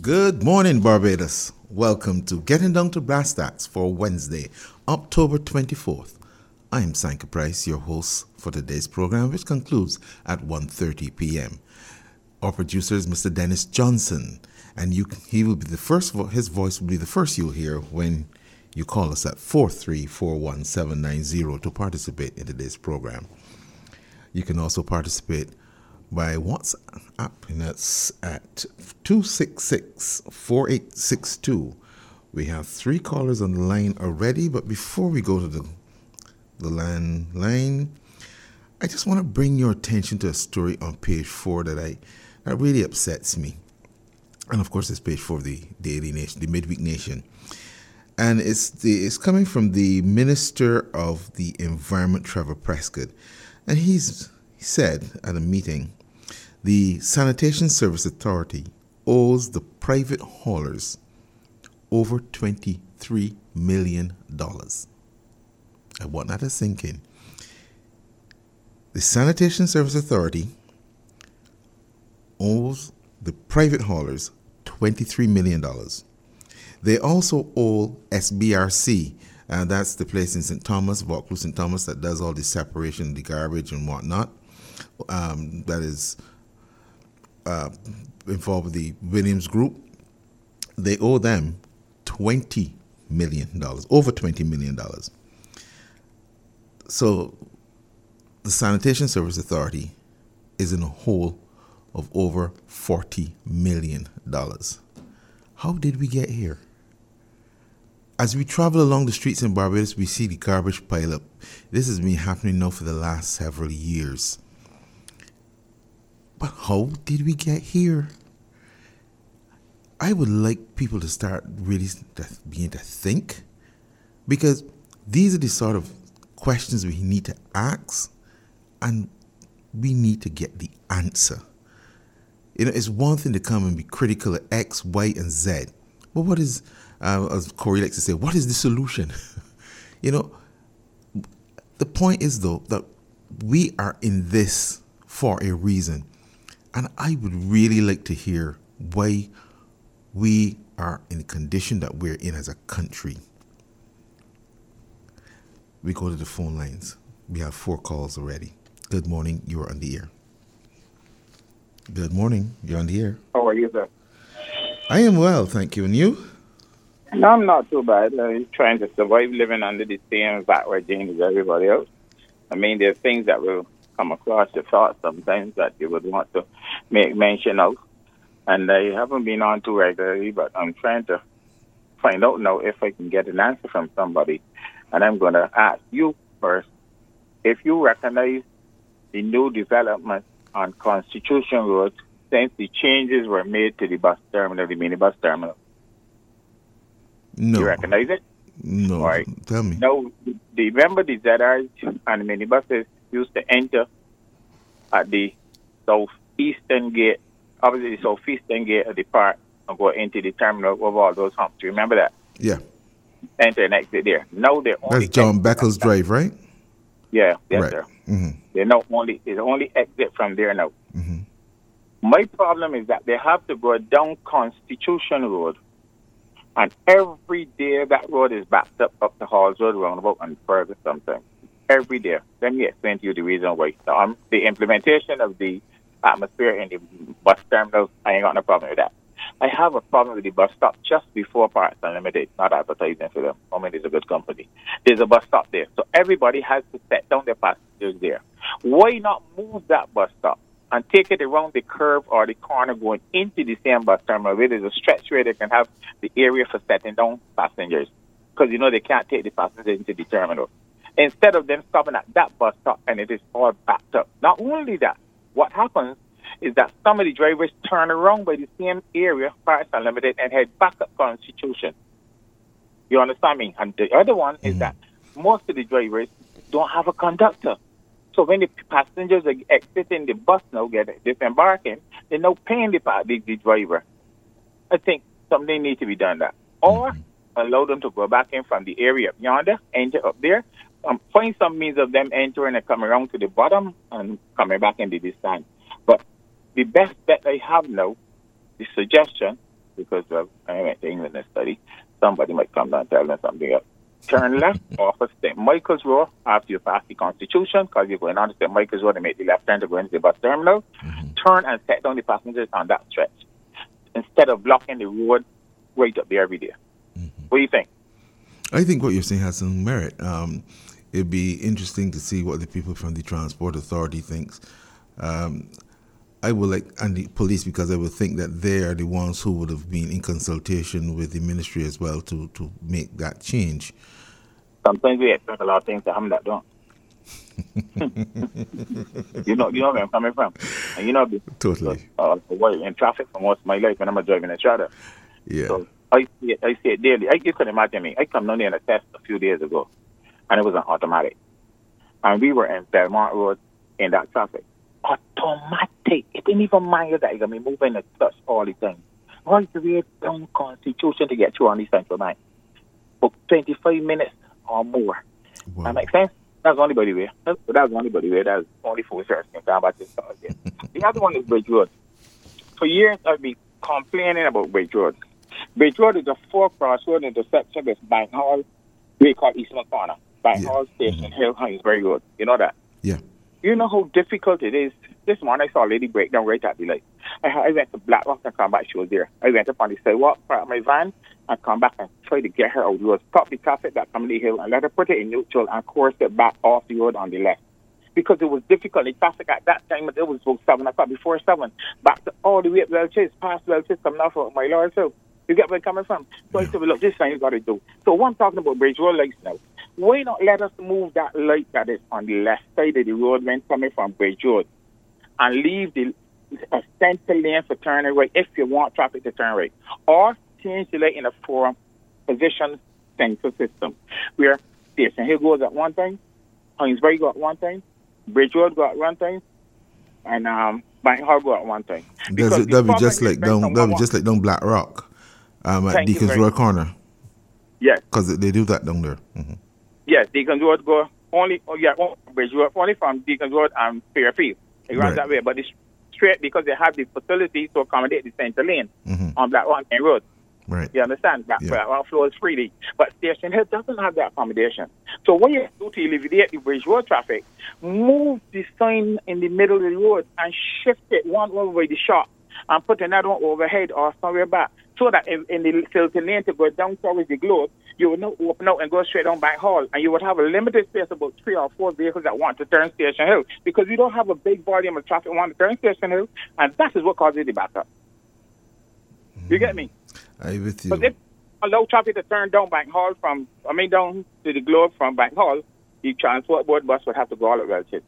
Good morning, Barbados. Welcome to Getting Down to Brass Tacks for Wednesday, October 24th. I am Sanka Price, your host for today's program, which concludes at 1:30 p.m. Our producer is Mr. Dennis Johnson, and he will be the first. His voice will be the first you'll hear when you call us at 4341790 to participate in today's program. You can also participate by WhatsApp, and that's at 266-4862. We have 3 callers on the line already, but before we go to the landline, I just want to bring your attention to a story on page 4 that really upsets me. And of course, it's page 4 of the Daily Nation, the Midweek Nation. And it's coming from the Minister of the Environment, Trevor Prescott. And he said at a meeting, the Sanitation Service Authority owes the private haulers over $23 million. I want that to sink in. The Sanitation Service Authority owes the private haulers $23 million. They also owe SBRC, and that's the place in St. Thomas, Vaucluse St. Thomas, that does all the separation of the garbage and whatnot. That is involved with the Williams Group. They owe them $20 million, over $20 million. So the Sanitation Service Authority is in a hole of over $40 million. How did we get here? As we travel along the streets in Barbados, we see the garbage pile up. This has been happening now for the last several years. But how did we get here? I would like people to start really beginning to think, because these are the sort of questions we need to ask, and we need to get the answer. It's one thing to come and be critical of X, Y, and Z. But what is, as Corey likes to say, what is the solution? The point is, though, that we are in this for a reason. And I would really like to hear why we are in the condition that we're in as a country. We go to the phone lines. We have 4 calls already. Good morning. You're on the air. Good morning. You're on the air. How are you, sir? I am well, thank you. And you? No, I'm not too bad. I'm trying to survive living under the same backward genes as everybody else. I mean, there's things that will come across your thoughts sometimes that you would want to make mention of. And I haven't been on too regularly, but I'm trying to find out now if I can get an answer from somebody. And I'm going to ask you first, if you recognize the new development on Constitution Road since the changes were made to the bus terminal, the minibus terminal. No. You recognize it? No. All right. Tell me. Now, remember the ZRs and the minibuses used to enter at the southeastern gate, obviously the southeastern gate of the park, and go into the terminal of all those humps. You remember that? Yeah. Enter and exit there. Now they're only... That's John Beckles Drive, right? Yeah, yes, right. Sir. Mm-hmm. They only exit from there now. Mm-hmm. My problem is that they have to go down Constitution Road, and every day that road is backed up the Halls Road roundabout and further sometimes. Every day. Let me explain to you the reason why. The implementation of the atmosphere in the bus terminals, I ain't got no problem with that. I have a problem with the bus stop just before Parks Unlimited, not advertising for them. I mean, it's a good company. There's a bus stop there. So everybody has to set down their passengers there. Why not move that bus stop and take it around the curve or the corner going into the same bus terminal where there's a stretch where they can have the area for setting down passengers? Because, they can't take the passengers into the terminal. Instead of them stopping at that bus stop and it is all backed up. Not only that, what happens is that some of the drivers turn around by the same area, Parks Unlimited, and head back up Constitution. You understand me? And the other one is that most of the drivers don't have a conductor. So when the passengers are exiting the bus now, disembarking, they're now paying the driver. I think something needs to be done that. Or allow them to go back in from the area yonder, enter up there, find some means of them entering and coming around to the bottom and coming back into this time. But the best bet I have now, the suggestion, because I went to England and study. Somebody might come down and tell them something else. Turn left off of St. Michael's Road after you pass the Constitution, because you're going on to St. Michael's Road and make the left turn to go into the bus terminal. Turn and set down the passengers on that stretch instead of blocking the road right up there every day. What do you think? I think what you're saying has some merit. It'd be interesting to see what the people from the Transport Authority thinks. I would like, and the police, because I would think that they are the ones who would have been in consultation with the ministry as well to make that change. Sometimes we expect a lot of things to happen that don't. you know where I'm coming from. And you know, totally. In traffic for most of my life when I'm driving a Strada. Yeah. So I see it daily. You couldn't imagine me. I come down there in a test a few days ago, and it was an automatic. And we were in Belmont Road in that traffic. Automatic. It didn't even mind you that you're going to be moving the clutch all the time. Right the way down Constitution to get through on the Central Line. For 25 minutes or more. Wow. That makes sense? That's the only body way. That's the only body way. That's only for search. The other one is Bridge Road. For years, I've been complaining about Bridge Road. Bridge Road is a 4-crossroad intersection with Bank Hall, we call Eastman Corner. Bank Hall, Station Hill, Hinesbury Road. You know that? Yeah. You know how difficult it is. This morning I saw a lady break down right at the light. I went to Black Rock and come back. She was there. I went up on the sidewalk, parked my van, and come back and try to get her out of the road. Stop the traffic that come the hill and let her put it in neutral and course it back off the road on the left. Because it was difficult. The traffic at that time, it was about 7 o'clock, before 7. Back to all the way up Welch's, past Welch's, coming off of my Lord. So you get where I'm coming from. So I said, well, look, this thing you got to do. So what I'm talking about Bridge Road lights now. Why not let us move that light that is on the left side of the road when coming from Bridge Road and leave a center lane for turning right if you want traffic to turn right. Or change the light in a 4-position sensor system where Station Hill goes at one time, Hinesbury go at one time, Bridge Road go at one time, and Bank Hall go at one time. That'd be just like down Black Rock at Deacon's Road corner. Yes. Because they do that down there. Mm-hmm. Yes, Deacon's Road go only Bridge Road, only from Deacon's Road and Fairfield. It runs that way, but it's straight because they have the facilities to accommodate the center lane on Black Rock Main Road. Right. You understand? Black Rock flows freely. But Station Hill doesn't have that accommodation. So what you do to alleviate the Bridge Road traffic, move the sign in the middle of the road and shift it one over by the shop and put another one overhead or somewhere back, so that in the filter lane to go down towards the Globe, you would not open out and go straight down Bank Hall, and you would have a limited space, about 3 or 4 vehicles that want to turn Station Hill, because you don't have a big volume of traffic want to turn Station Hill, and that is what causes the backup. You get me? I'm with you. Because if allow traffic to turn down Bank Hall down to the Globe from Bank Hall, the Transport Board bus would have to go all at Welch's.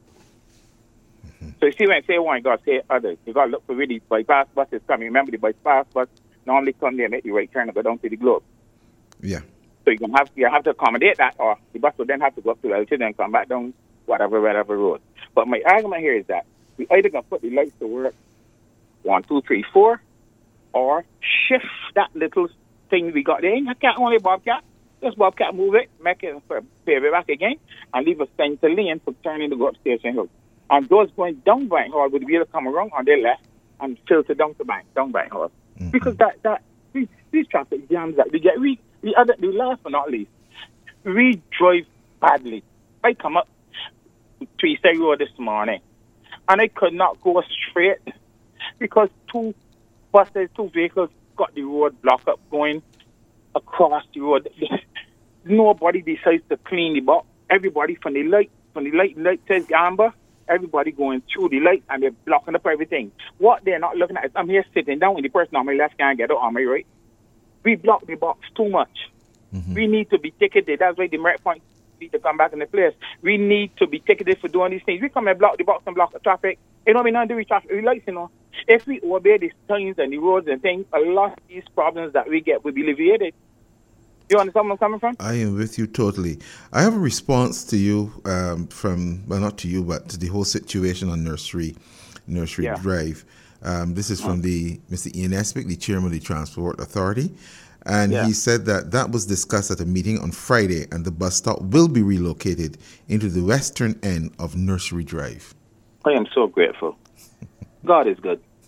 So you see, when I say one, you got to say others. You got to look for where the bypass buses coming. Remember, the bypass bus normally come there and make the right turn and go down to the Globe. Yeah. So you have to accommodate that, or the bus will then have to go up to Welch's and come back down whatever road. But my argument here is that we either going to put the lights to work 1, 2, 3, 4, or shift that little thing we got there. You can't only Bobcat. Just Bobcat move it, make it pave it back again, and leave a center lane for turning to go up Station Hill. And those going down Bank Hall would be able to come around on their left and filter down Bank Hall. Because these traffic jams that we get, the last but not least, we drive badly. I come up Tweeside Road this morning, and I could not go straight because 2 vehicles got the road blocked up going across the road. Nobody decides to clean the box. Everybody from the light says amber. Everybody going through the light and they're blocking up everything. What they're not looking at is I'm here sitting down and the person on my left can't get out on my right. We block the box too much. We need to be ticketed. That's why the merit points need to come back in the place. We need to be ticketed for doing these things. We come and block the box and block the traffic. You know, we don't do with traffic lights, you know. If we obey the signs and the roads and things, a lot of these problems that we get will be alleviated. You understand where I'm coming from? I am with you totally. I have a response to you not to you, but to the whole situation on Nursery Drive. This is from Mr. Ian Espick, the chairman of the Transport Authority. And he said that was discussed at a meeting on Friday, and the bus stop will be relocated into the western end of Nursery Drive. I am so grateful. God is good.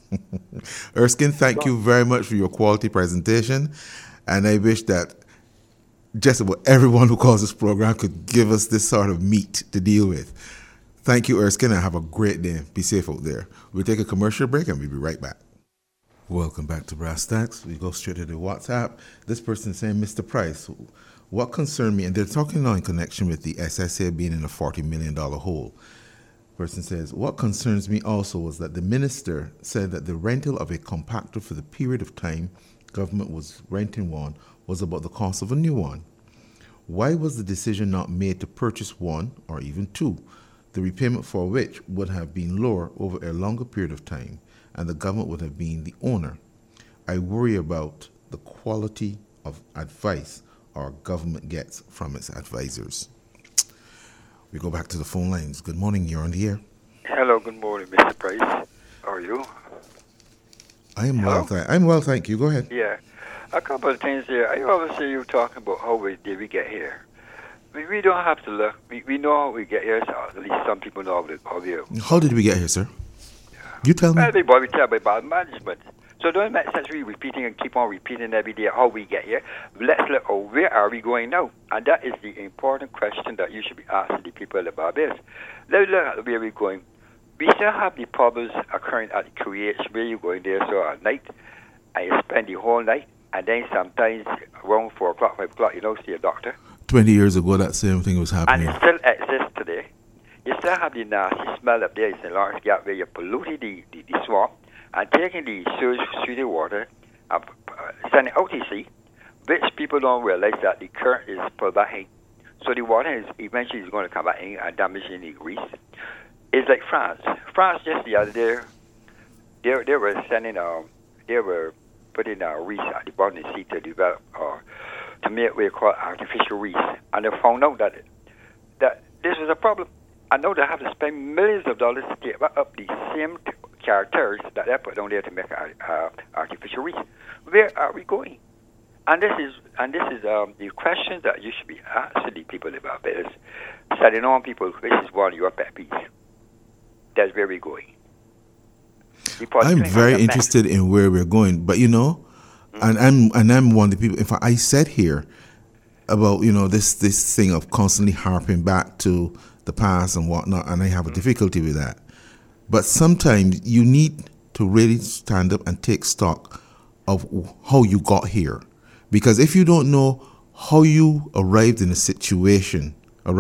Erskine, thank you very much for your quality presentation. And I wish that just about everyone who calls this program could give us this sort of meat to deal with. Thank you, Erskine, and have a great day. Be safe out there. We'll take a commercial break and we'll be right back. Welcome back to Brass Tacks. We go straight to the WhatsApp. This person is saying, Mr. Price, what concerned me, and they're talking now in connection with the SSA being in a $40 million hole. Person says, what concerns me also was that the minister said that the rental of a compactor for the period of time government was renting one was about the cost of a new one. Why was the decision not made to purchase one or even two, the repayment for which would have been lower over a longer period of time, and the government would have been the owner? I worry about the quality of advice our government gets from its advisors. We go back to the phone lines. Good morning, you're on the air. Hello, good morning, Mr. Price. How are you? I'm well, thank you. Go ahead. Yeah. A couple of things here. I always hear you talking about how did we get here. We don't have to look. We know how we get here, so at least some people know how we are. How did we get here, sir? You tell me. Everybody tell me about management. So it doesn't make sense we repeating and keep on repeating every day how we get here. Let's look at where are we going now? And that is the important question that you should be asking the people of Barbados. Let's look at where we're going. We still have the problems occurring at the creates where you're going there. So at night, I spend the whole night, and then sometimes around 4 o'clock, 5 o'clock, see a doctor. 20 years ago, that same thing was happening. And it still exists today. You still have the nasty smell up there in St. Lawrence Gap where you're polluting the swamp and taking the sewage treated water and sending out to sea, which people don't realize that the current is pulled back in. So the water is eventually going to come back in and damaging the reefs. It's like France. France just the other day, they were sending they were putting reefs at the bottom of the sea to develop to make what we call artificial reefs, and they found out that this was a problem. I know they have to spend millions of dollars to get up the same characters that they put down there to make artificial reefs. Where are we going? And this is the questions that you should be asking the people about this. Setting on people, this is one of your pet peeves. That's where we're going. I'm very interested in where we're going, but and I'm one of the people. In fact, I said here about this thing of constantly harping back to the past and whatnot, and I have a difficulty with that. But sometimes you need to really stand up and take stock of how you got here, because if you don't know how you arrived at a situation,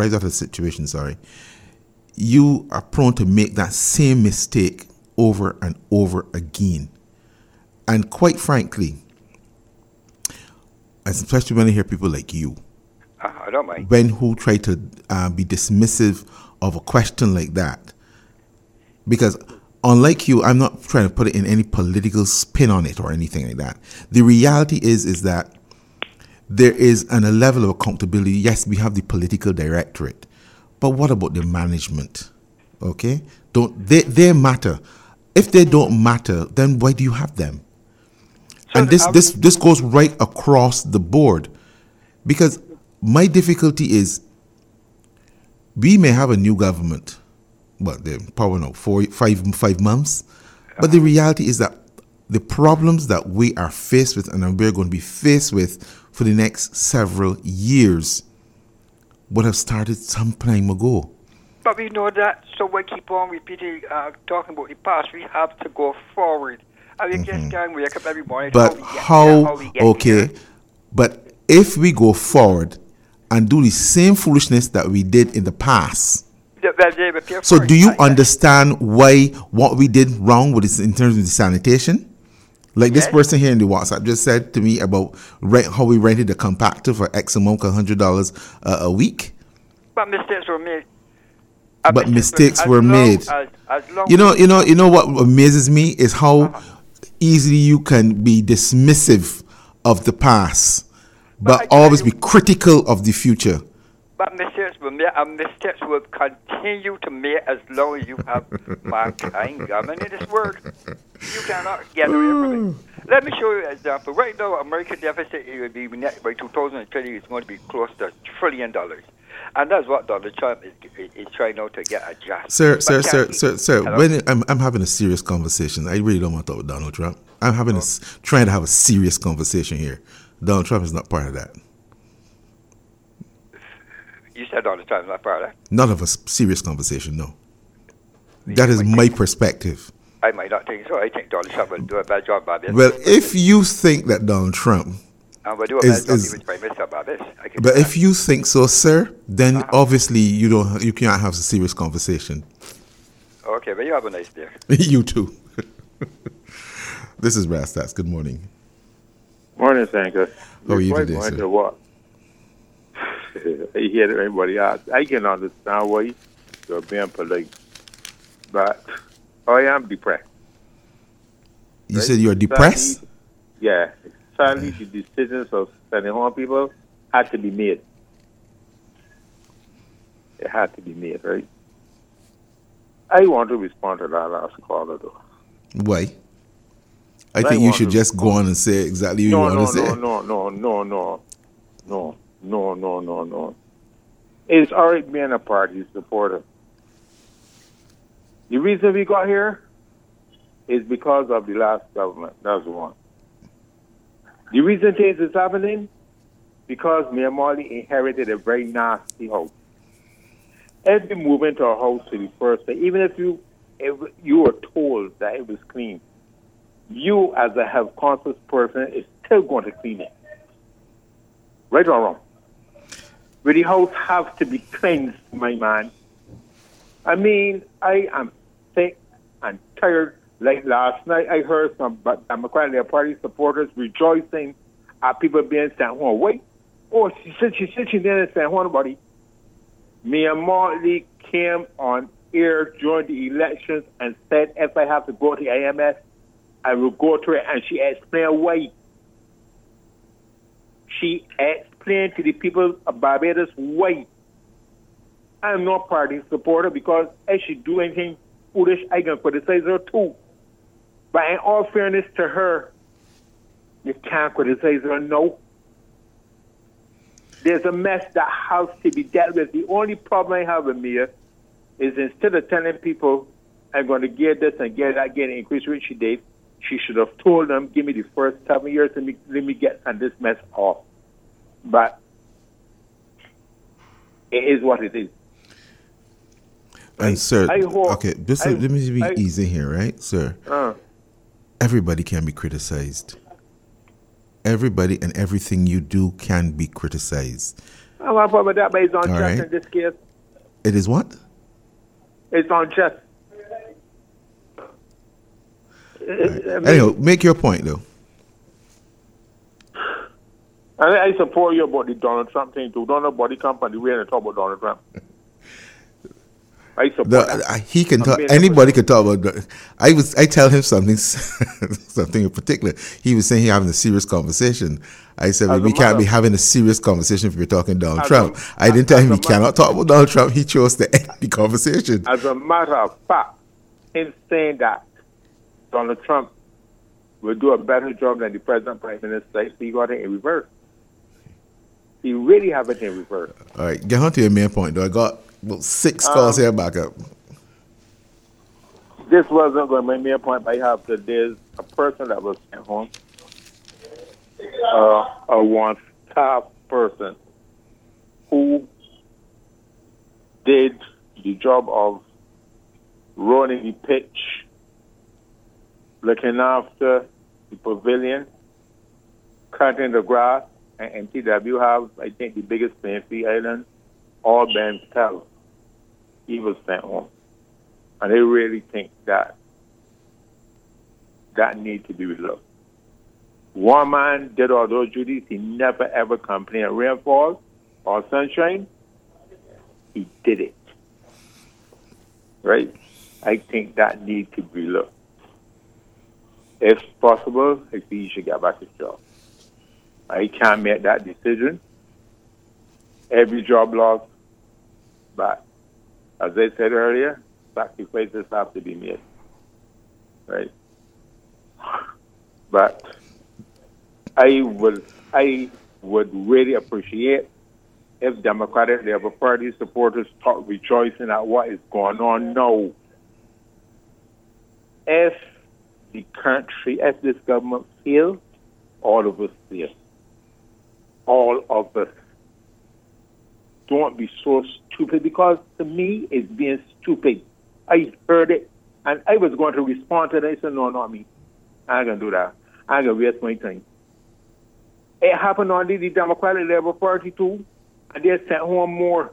you are prone to make that same mistake over and over again. And quite frankly, especially when I hear people like you, I don't mind. who try to be dismissive of a question like that, because unlike you, I'm not trying to put it in any political spin on it or anything like that. The reality is that there is a level of accountability. Yes, we have the political directorate, but what about the management? Okay, they matter? If they don't matter, then why do you have them? So and this goes right across the board, because my difficulty is we may have a new government, but they're probably not 5 months, but the reality is that the problems that we are faced with and we're going to be faced with for the next several years would have started some time ago. But we know that, so we keep on repeating, talking about the past. We have to go forward. And we just can't wake up every morning. But but if we go forward and do the same foolishness that we did in the past, so do you understand why what we did wrong with this in terms of the sanitation? Like this person here in the WhatsApp just said to me about how we rented a compactor for X amount of $100 a week. But mistakes were made. Mistakes were made. You know what amazes me is how easily you can be dismissive of the past, but always be critical of the future. But mistakes were made, and mistakes will continue to make as long as you have mankind governing this world. You cannot get away from it. Let me show you an example. Right now, American deficit, it will be by 2020, it's going to be close to $1 trillion. And that's what Donald Trump is trying now to get adjusted. Sir. Hello? When I'm having a serious conversation, I really don't want to talk about Donald Trump. I'm trying to have a serious conversation here. Donald Trump is not part of that. You said Donald Trump is not part of that? Not of a serious conversation, no. That is my perspective. I might not think so. I think Donald Trump will do a better job, Barbados. Well, if you think that Donald Trump and we'll do a better job with Prime Minister Barbados. But if you think so, sir, then obviously you can't have a serious conversation. Okay, well, you have a nice day. You too. This is Rastats. Good morning. Morning, Sanka. How are you today, sir? What? I hear everybody else. I can understand why you're being polite, but I am depressed. You said you're depressed? Yeah. Sadly, the decisions of sending home people had to be made. It had to be made, right? I want to respond to that last caller, though. Why? I think you should just go on and say exactly what you want to say. No. It's all right being a party supporter. The reason we got here is because of the last government. That's one. The reason things is happening, because Mayor Morley inherited a very nasty house. Every move into a house to the first day, even if you were told that it was clean, you as a health conscious person is still going to clean it. Right or wrong? But the house has to be cleansed, my man. I mean, I am sick and tired. Like last night, I heard some Democratic Party supporters rejoicing at people being sent home. Wait, she said she didn't send home nobody. Mayor Morley came on air during the elections and said, if I have to go to IMS, I will go to it. And she explained why. She explained to the people of Barbados why. I'm not party supporter because if she do anything foolish, I can criticize her too. But in all fairness to her, you can't criticize her, no. There's a mess that has to be dealt with. The only problem I have with Mia is instead of telling people, I'm going to get this and get that, get an increased rate she did, she should have told them, give me the first 7 years and let me get this mess off. But it is what it is. And sir, okay, let me be easy here, right, sir? Everybody can be criticized. Everybody and everything you do can be criticized. I want to put that based on just in this case. It is what? It's on just. Anyway, make your point though. I support you about the Donald Trump thing too. Don't nobody come on the way and talk about Donald Trump. I support he can talk. Anybody can talk about. I tell him something in particular. He was saying he having a serious conversation. I said we can't be having a serious conversation if we're talking Donald Trump. I didn't tell him he cannot talk about Donald Trump. He chose to end the conversation. As a matter of fact, him saying that Donald Trump will do a better job than the President Prime Minister, he got it in reverse. He really have it in reverse. All right, get on to your main point though. I got about 6 calls here back up. This wasn't going to be main point, but I have that there's a person that was sent home, a one-staff person who did the job of running the pitch, looking after the pavilion, cutting the grass, and MTW have, I think, the biggest playing field island, all by himself. He was sent home. And I really think that needs to be relooked. One man did all those duties. He never, ever complained rainfall or sunshine. He did it. Right? I think that needs to be relooked. If possible, I think he should get back his job. I can't make that decision. Every job lost. But as I said earlier, sacrifices have to be made. Right? But I would really appreciate if Democratic Labour Party supporters start rejoicing at what is going on. No. If the country, if this government fails, all of us fail. All of us. Don't be so stupid, because to me, it's being stupid. I heard it, and I was going to respond to that. I said, no, not me. I ain't going to do that. I ain't going to waste my time. It happened on the Democratic Labour Party too, and they sent home more.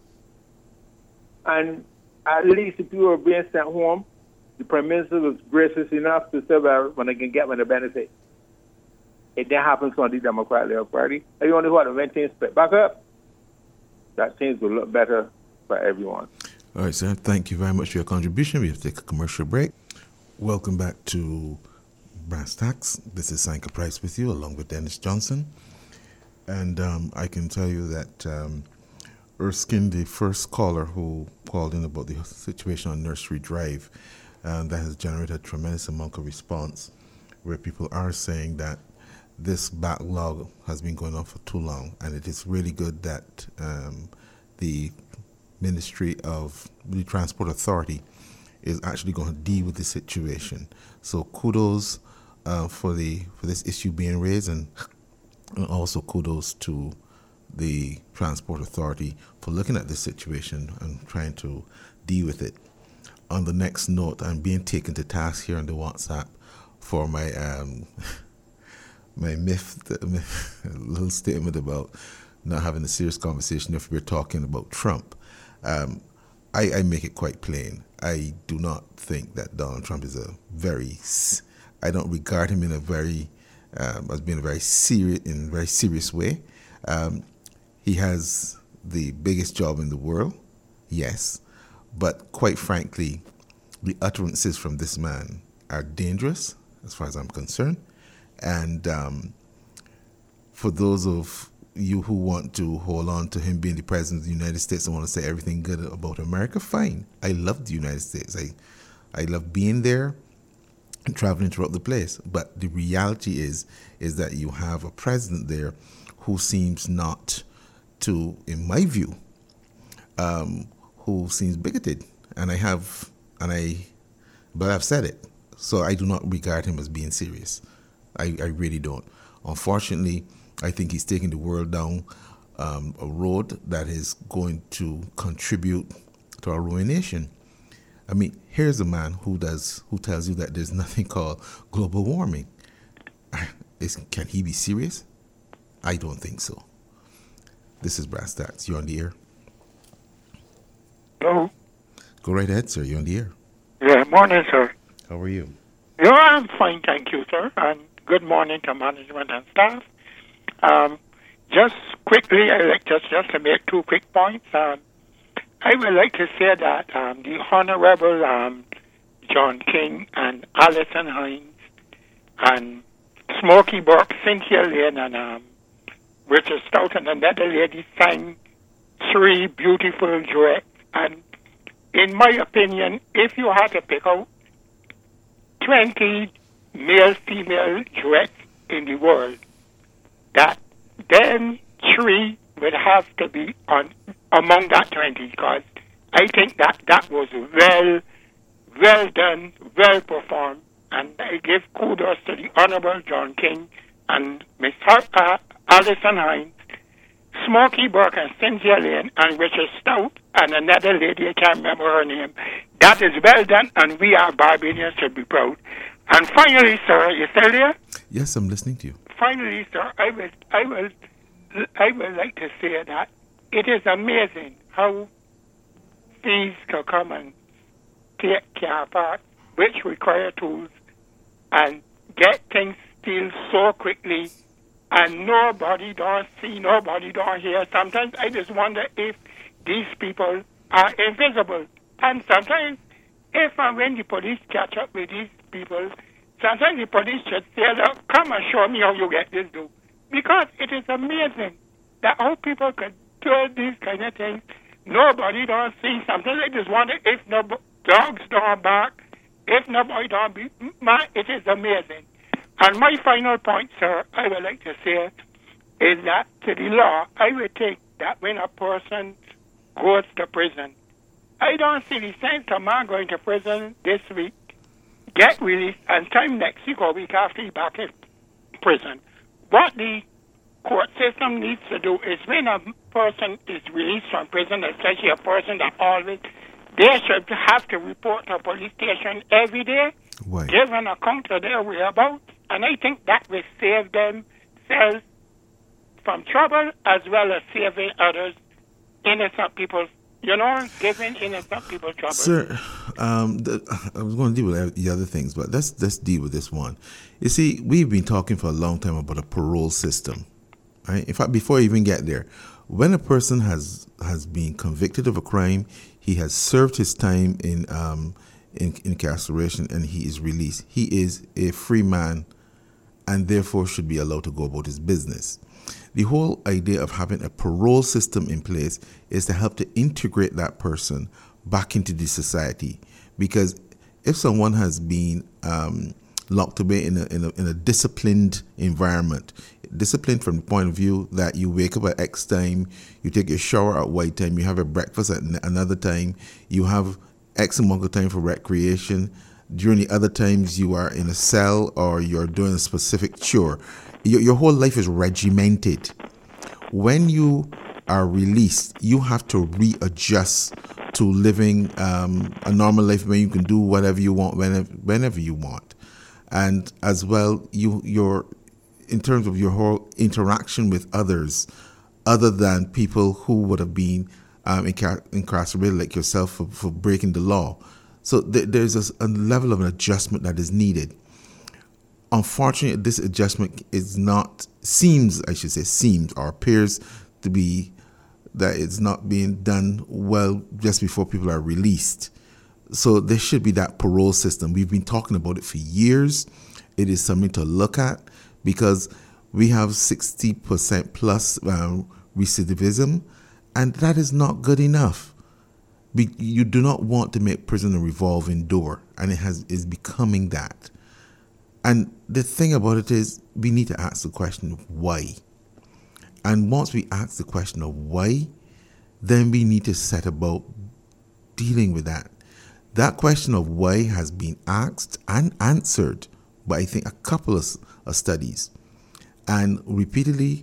And at least if you were being sent home, the Prime Minister was gracious enough to say, well, when I can get the benefit. It then happens on the Democratic Labour Party. And you only want to when things split back up, that things will look better for everyone. All right, sir. Thank you very much for your contribution. We have to take a commercial break. Welcome back to Brass Tacks. This is Sanka Price with you, along with Dennis Johnson. And I can tell you that Erskine, the first caller who called in about the situation on Nursery Drive, that has generated a tremendous amount of response, where people are saying that this backlog has been going on for too long, and it is really good that the Ministry of the Transport Authority is actually going to deal with the situation. So kudos for this issue being raised, and also kudos to the Transport Authority for looking at this situation and trying to deal with it. On the next note, I'm being taken to task here on the WhatsApp for my my little statement about not having a serious conversation if we're talking about Trump. I make it quite plain. I do not think that Donald Trump is I don't regard him in a as being a very serious way. He has the biggest job in the world, yes, but quite frankly, the utterances from this man are dangerous as far as I'm concerned. And for those of you who want to hold on to him being the president of the United States and want to say everything good about America, fine. I love the United States. I love being there and traveling throughout the place. But the reality is that you have a president there who seems not to, in my view, who seems bigoted. But I've said it. So I do not regard him as being serious. I really don't. Unfortunately, I think he's taking the world down a road that is going to contribute to our ruination. I mean, here's a man who tells you that there's nothing called global warming. Can he be serious? I don't think so. This is Brass Tacks. You're on the air. Hello. Go right ahead, sir. You're on the air. Yeah, morning, sir. How are you? Yeah, I'm fine, thank you, sir. And good morning to management and staff. Just quickly, I'd like just to make 2 quick points. I would like to say that the Honorable John King and Alison Hines and Smokey Burke, Cynthia Lane, and Richard Stout and another lady sang 3 beautiful duets. And in my opinion, if you had to pick out 20 male-female duets in the world, that then 3 would have to be among that 20, because I think that was well done, well performed, and I give kudos to the Honorable John King and Miss Alison Hines, Smokey Burke and Cynthia Lane and Richard Stout and another lady, I can't remember her name. That is well done, and we are Barbadians should be proud. And finally, sir, you still there? Yes, I'm listening to you. Finally, sir, I would like to say that it is amazing how thieves can come and take car parts, which require tools, and get things steal so quickly, and nobody don't see, nobody don't hear. Sometimes I just wonder if these people are invisible. And sometimes, if and when the police catch up with these people, sometimes the police should say, look, come and show me how you get this done. Because it is amazing that how people could do these kind of things. Nobody don't see. Sometimes I just wonder if no dogs don't bark, if nobody don't be, man, it is amazing. And my final point, sir, I would like to say is that to the law, I would take that when a person goes to prison, I don't see the sense of man going to prison this week, get released, and time next week or week after he back in prison. What the court system needs to do is when a person is released from prison, especially a person that always, they should have to report to a police station every day, Right. give an account of their whereabouts, and I think that will save themselves from trouble as well as saving others, innocent people, giving innocent people trouble. Sir, I was going to deal with the other things, but let's deal with this one. You see, we've been talking for a long time about a parole system. Right? In fact, before I even get there, when a person has been convicted of a crime, he has served his time in incarceration, and he is released. He is a free man, and therefore should be allowed to go about his business. The whole idea of having a parole system in place is to help to integrate that person back into the society. Because if someone has been locked away in a disciplined environment, disciplined from the point of view that you wake up at X time, you take your shower at Y time, you have a breakfast at another time, you have X amount of time for recreation. During the other times you are in a cell or you're doing a specific chore. Your whole life is regimented. When you are released, you have to readjust to living a normal life where you can do whatever you want, whenever you want. And as well, you're in terms of your whole interaction with others, other than people who would have been incarcerated like yourself for breaking the law. So there's a level of an adjustment that is needed. Unfortunately, this adjustment seems or appears to be that it's not being done well just before people are released. So there should be that parole system. We've been talking about it for years. It is something to look at because we have 60% plus recidivism, and that is not good enough. You do not want to make prison a revolving door, and it is becoming that. And the thing about it is, we need to ask the question of why. And once we ask the question of why, then we need to set about dealing with that. That question of why has been asked and answered by, I think, a couple of studies. And repeatedly,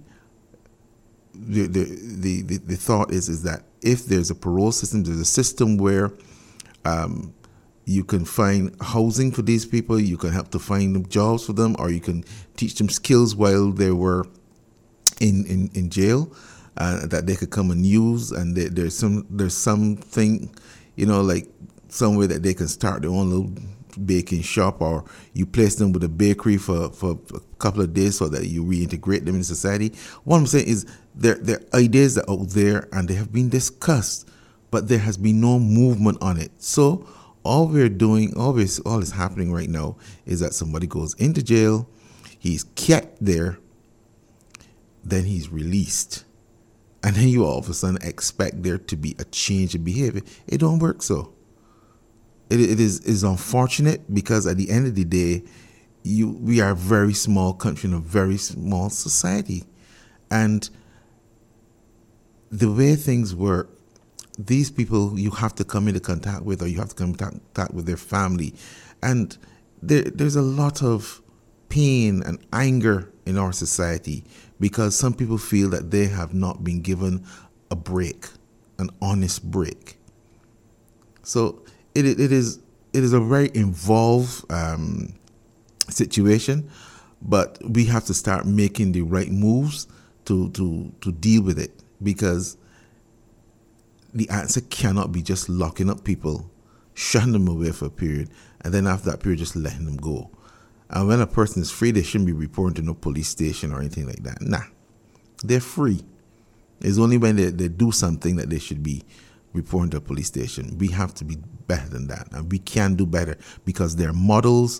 the thought is that if there's a parole system, there's a system where you can find housing for these people, you can help to find them jobs for them, or you can teach them skills while they were in jail that they could come and use. And there's something, like somewhere that they can start their own little baking shop, or you place them with a bakery for a couple of days so that you reintegrate them in society. What I'm saying is there are ideas that are out there and they have been discussed, but there has been no movement on it. So all we're doing, all is happening right now is that somebody goes into jail, he's kept there, then he's released. And then you all of a sudden expect there to be a change in behavior. It don't work so. It is unfortunate because at the end of the day, we are a very small country and a very small society. And the way things work, these people you have to come into contact with, or you have to come into contact with their family. And there's a lot of pain and anger in our society because some people feel that they have not been given a break, an honest break. So it is a very involved situation, but we have to start making the right moves to deal with it, because the answer cannot be just locking up people, shutting them away for a period, and then after that period just letting them go. And when a person is free, they shouldn't be reporting to no police station or anything like that. Nah, they're free. It's only when they do something that they should be reporting to a police station. We have to be better than that, and we can do better because there are models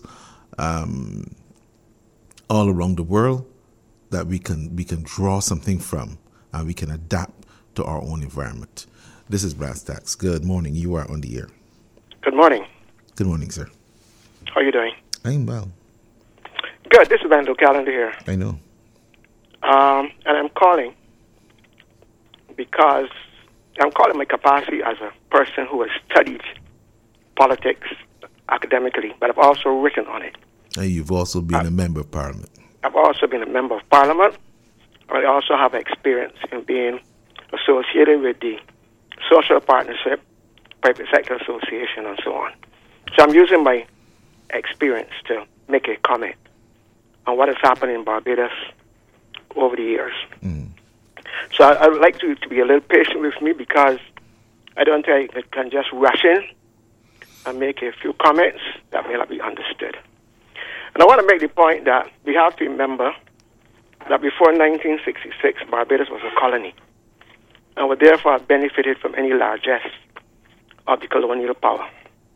all around the world that we can draw something from, and we can adapt to our own environment. This is Brass Tacks. Good morning. You are on the air. Good morning. Good morning, sir. How are you doing? I'm well. Good. This is Andrew Callender here. I know. And I'm calling because I'm calling my capacity as a person who has studied politics academically, but I've also written on it. And you've also been a member of parliament. I've also been a member of parliament. I also have experience in being associated with the Social Partnership, Private Sector Association, and so on. So I'm using my experience to make a comment on what has happened in Barbados over the years. So I would like to be a little patient with me, because I don't think I can just rush in and make a few comments that may not be understood. And I want to make the point that we have to remember that before 1966, Barbados was a colony, and would therefore have benefited from any largesse of the colonial power.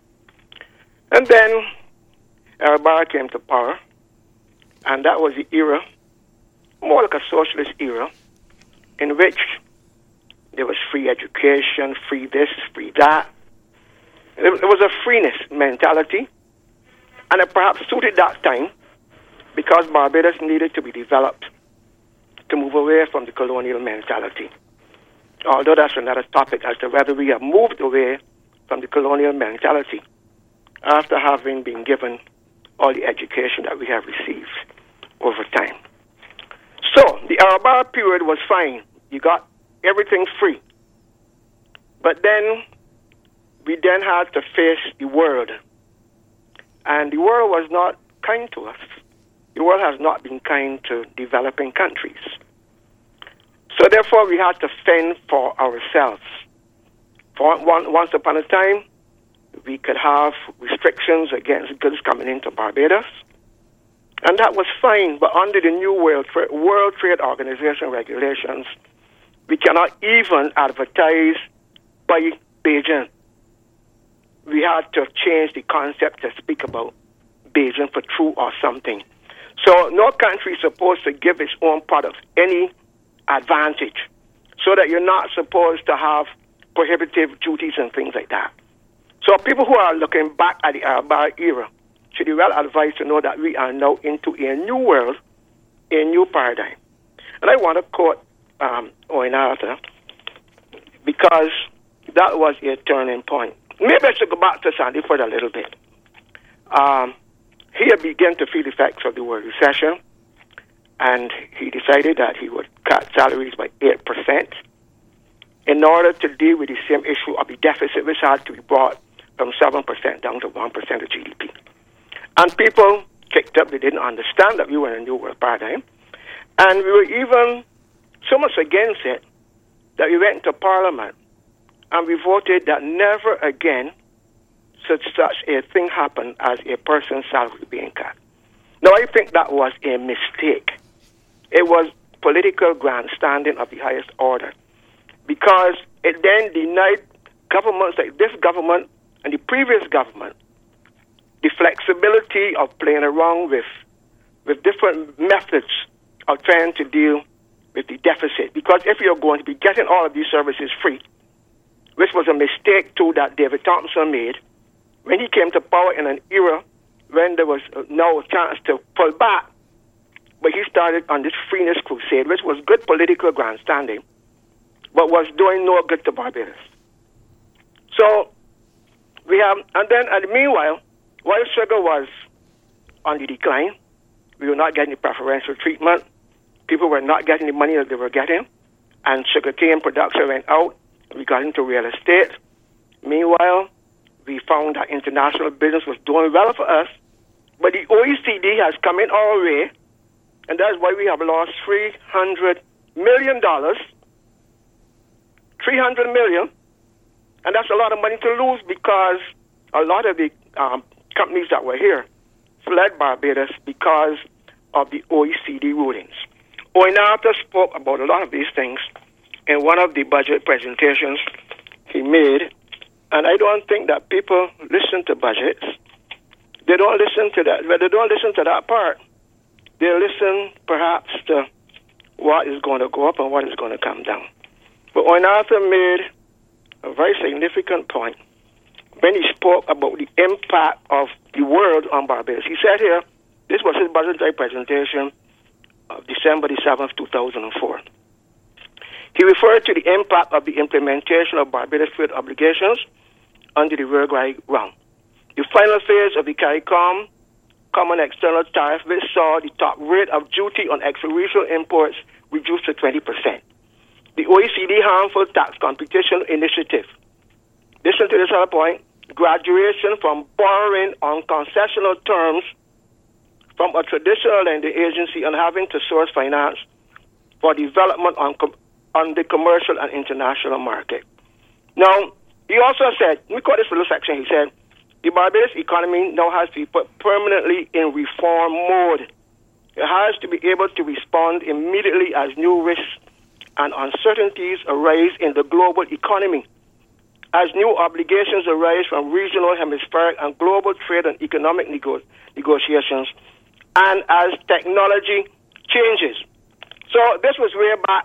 And then Barra came to power, and that was the era, more like a socialist era, in which there was free education, free this, free that. There was a freeness mentality, and it perhaps suited that time because Barbados needed to be developed to move away from the colonial mentality. Although that's another topic as to whether we have moved away from the colonial mentality after having been given all the education that we have received over time. So the Araba period was fine. You got everything free. But then we then had to face the world. And the world was not kind to us. The world has not been kind to developing countries. So therefore we had to fend for ourselves. Once upon a time, we could have restrictions against goods coming into Barbados. And that was fine, but under the new World Trade Organization regulations, we cannot even advertise by Beijing. We had to change the concept to speak about Beijing for true or something. So no country is supposed to give its own products any advantage, so that you're not supposed to have prohibitive duties and things like that. So people who are looking back at the Arab era should be well advised to know that we are now into a new world, a new paradigm. And I want to quote Owen Arthur, because that was a turning point. Maybe I should go back to Sandyford a little bit. He had begun to feel the effects of the world recession, and he decided that he would cut salaries by 8% in order to deal with the same issue of the deficit, which had to be brought from 7% down to 1% of GDP. And people kicked up. They didn't understand that we were in a new world paradigm. And we were even so much against it that we went to Parliament and we voted that never again should such a thing happen as a person's salary being cut. Now, I think that was a mistake. It was political grandstanding of the highest order, because it then denied governments like this government and the previous government the flexibility of playing around with different methods of trying to deal with the deficit. Because if you're going to be getting all of these services free, which was a mistake too that David Thompson made when he came to power in an era when there was no chance to pull back, but he started on this freeness crusade, which was good political grandstanding, but was doing no good to Barbados. So we have, and then meanwhile, while sugar was on the decline, we were not getting the preferential treatment. People were not getting the money that they were getting, and sugarcane production went out. We got into real estate. Meanwhile, we found that international business was doing well for us, but the OECD has come in our way, and that's why we have lost $300 million. $300 million, and that's a lot of money to lose, because a lot of the companies that were here fled Barbados because of the OECD rulings. Owen Arthur spoke about a lot of these things in one of the budget presentations he made, and I don't think that people listen to budgets. They don't listen to that. Well, they don't listen to that part. They listen perhaps to what is going to go up and what is going to come down. But Owen Arthur made a very significant point when he spoke about the impact of the world on Barbados. He said here, this was his budgetary presentation of December the 7th, 2004. He referred to the impact of the implementation of Barbados trade obligations under the Uruguay round. The final phase of the CARICOM Common External Tariff, which saw the top rate of duty on extra-regional imports reduced to 20%. The OECD Harmful Tax Competition Initiative. Listen to this other point. Graduation from borrowing on concessional terms from a traditional lending agency and having to source finance for development on the commercial and international market. Now, he also said, let me quote this little section, he said, the Barbados economy now has to be put permanently in reform mode. It has to be able to respond immediately as new risks and uncertainties arise in the global economy, as new obligations arise from regional, hemispheric, and global trade and economic negotiations, and as technology changes. So this was way back.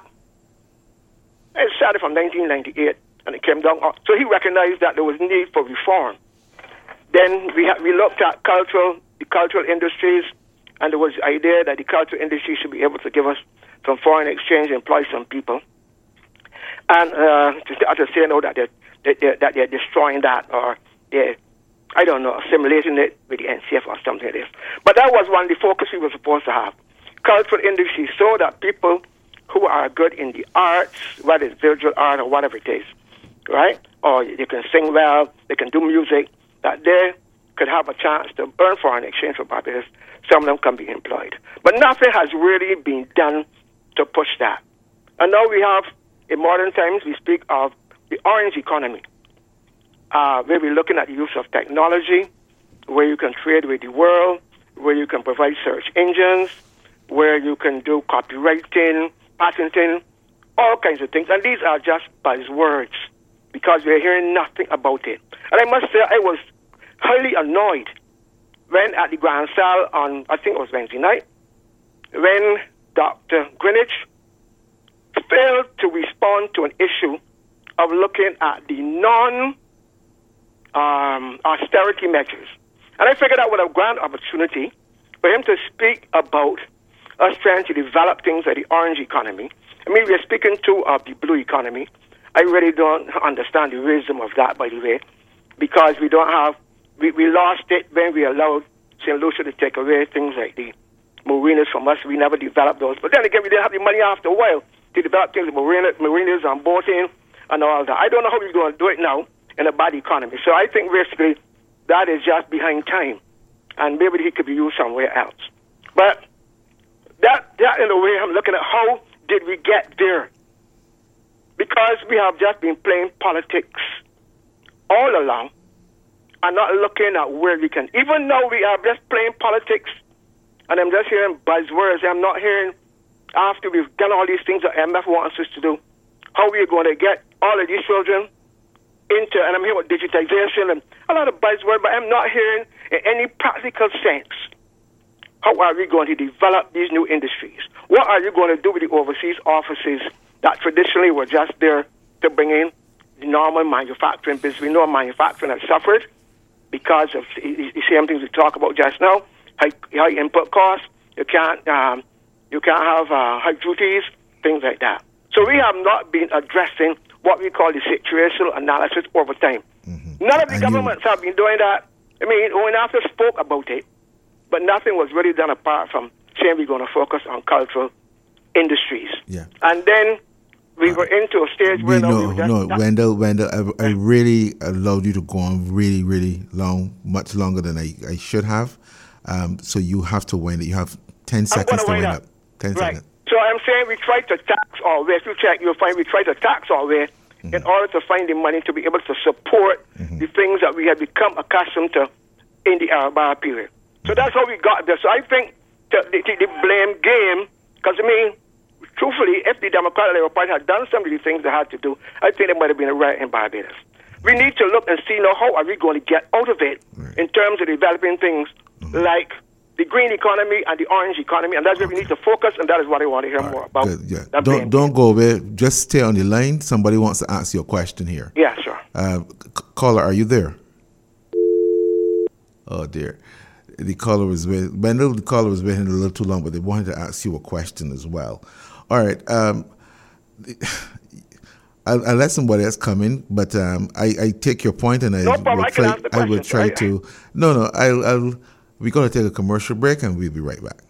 It started from 1998, and it came down. So he recognized that there was need for reform. Then we looked at the cultural industries, and there was the idea that the cultural industry should be able to give us some foreign exchange, employ some people. And to say no, that they're destroying that, or they're, I don't know, assimilating it with the NCF or something like this. But that was one of the focus we were supposed to have. Cultural industry, so that people who are good in the arts, whether it's visual art or whatever it is, right? Or they can sing well, they can do music, that they could have a chance to earn foreign exchange for Barbados. Some of them can be employed. But nothing has really been done to push that. And now we have, in modern times, we speak of the orange economy, where we're looking at the use of technology, where you can trade with the world, where you can provide search engines, where you can do copywriting, patenting, all kinds of things. And these are just buzzwords because we're hearing nothing about it. And I must say, I was highly annoyed when at the Grand Salle on, I think it was Wednesday night, when Dr. Greenwich failed to respond to an issue of looking at the non-austerity measures. And I figured that was a grand opportunity for him to speak about us trying to develop things like the orange economy. I mean, we're speaking too of the blue economy. I really don't understand the wisdom of that, by the way, because we don't have, we lost it when we allowed St. Lucia to take away things like the marinas from us. We never developed those. But then again, we didn't have the money after a while to develop things like marinas and boating and all that. I don't know how we're going to do it now in a bad economy. So I think basically that is just behind time, and maybe he could be used somewhere else. But that in a way, I'm looking at how did we get there? Because we have just been playing politics all along and not looking at where we can. Even though we are just playing politics, and I'm just hearing buzzwords, I'm not hearing after we've done all these things that MF wants us to do, how we're going to get all of these children into, and I'm hearing about digitization and a lot of buzzwords, but I'm not hearing in any practical sense, how are we going to develop these new industries? What are you going to do with the overseas offices that traditionally were just there to bring in the normal manufacturing business? We know manufacturing has suffered because of the same things we talk about just now, high input costs. You can't have high duties, things like that. So we have not been addressing what we call the situational analysis over time. Mm-hmm. None of the governments have been doing that. I mean, ONAFTA spoke about it, but nothing was really done apart from saying we're going to focus on cultural industries. Yeah. And then we were into a stage where... Wendell, I really allowed you to go on really, really long, much longer than I should have. So you have to wind it. You have 10 seconds to wind up. 10 seconds. So I'm saying we try to tax our way. If you check, you'll find we try to tax our way in order to find the money to be able to support the things that we had become accustomed to in the Arab period. So that's how we got there. So I think the blame game, because I mean, truthfully, if the Democratic Labour Party had done some of the things they had to do, I think there might have been a riot in Barbados. We need to look and see now how are we going to get out of it in terms of developing things like the green economy and the orange economy, and that's where we need to focus, and that is what I want to hear more about. Good, yeah. Don't go away. Just stay on the line. Somebody wants to ask you a question here. Yeah, sure. Caller, are you there? Oh, dear. The caller was waiting. I know the caller was waiting a little too long, but they wanted to ask you a question as well. All right. I'll let somebody else come in, but I take your point, and No problem. I can ask the I will question. try to. No, I'll. We're going to take a commercial break, and we'll be right back.